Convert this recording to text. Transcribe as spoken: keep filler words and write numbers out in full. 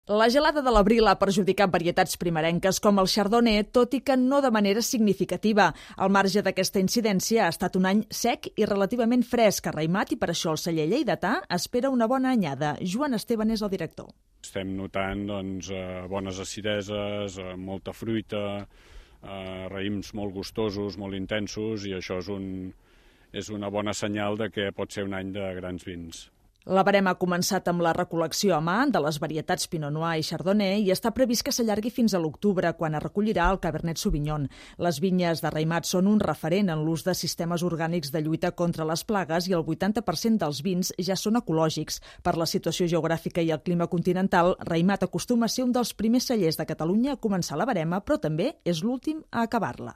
La gelada de l'abril ha perjudicat varietats primerenques com el Chardonnay, tot i que no de manera significativa. Al marge d'aquesta incidència, ha estat un any sec i relativament fresc a Raïmat i per això el celler lleidatà espera una bona anyada. Joan Esteban és el director. Estem notant doncs, bones acideses, molta fruita, raïms molt gustosos, molt intensos, i això és, un, és una bona senyal de que pot ser un any de grans vins. La barema ha començat amb la recol·lecció a mà de les varietats Pinot Noir i Chardonnay i està previst que s'allargui fins a l'octubre, quan es recollirà el Cabernet Sauvignon. Les vinyes de Raïmat són un referent en l'ús de sistemes orgànics de lluita contra les plagues i el vuitanta per cent dels vins ja són ecològics. Per la situació geogràfica i el clima continental, Raïmat acostuma a ser un dels primers cellers de Catalunya a començar la barema, però també és l'últim a acabar-la.